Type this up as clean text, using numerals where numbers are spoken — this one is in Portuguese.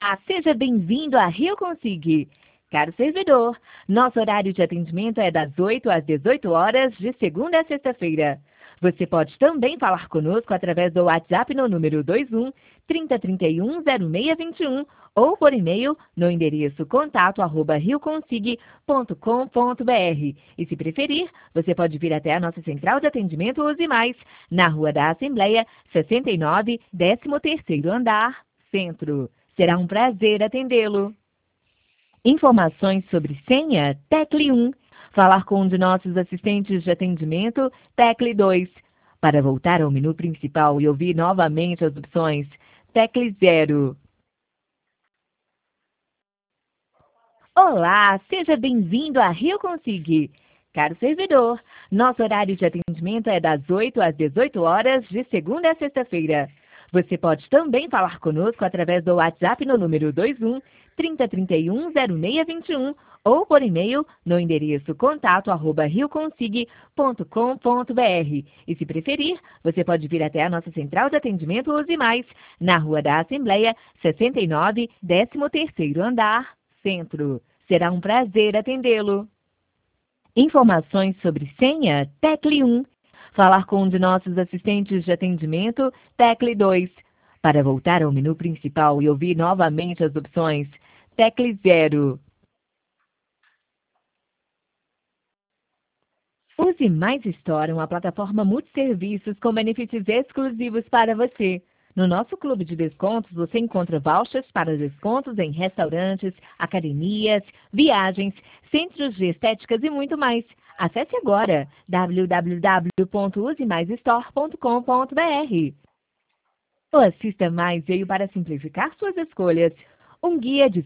Seja bem-vindo à Rio Consig. Caro servidor, nosso horário de atendimento é das 8 às 18 horas, de segunda a sexta-feira. Você pode também falar conosco através do WhatsApp no número 21 3031 0621 ou por e-mail no endereço contato@rioconsig.com.br. E se preferir, você pode vir até a nossa central de atendimento Use Mais, na Rua da Assembleia, 69, 13º andar, Centro. Será um prazer atendê-lo. Informações sobre senha? Tecle 1. Falar com um de nossos assistentes de atendimento? Tecle 2. Para voltar ao menu principal e ouvir novamente as opções, tecle 0. Olá, seja bem-vindo à Rio Consig. Caro servidor, nosso horário de atendimento é das 8 às 18 horas, de segunda a sexta-feira. Você pode também falar conosco através do WhatsApp no número 21 3031 0621 ou por e-mail no endereço contato@rioconsig.com.br. E se preferir, você pode vir até a nossa central de atendimento Use Mais, na Rua da Assembleia, 69, 13º andar, Centro. Será um prazer atendê-lo. Informações sobre senha? Tecle 1. Falar com um de nossos assistentes de atendimento? Tecle 2. Para voltar ao menu principal e ouvir novamente as opções, tecle 0. Use Mais Store, uma plataforma multisserviços com benefícios exclusivos para você. No nosso clube de descontos, você encontra vouchers para descontos em restaurantes, academias, viagens, centros de estéticas e muito mais. Acesse agora www.usemaisstore.com.br. O Assista Mais veio para simplificar suas escolhas. Um guia de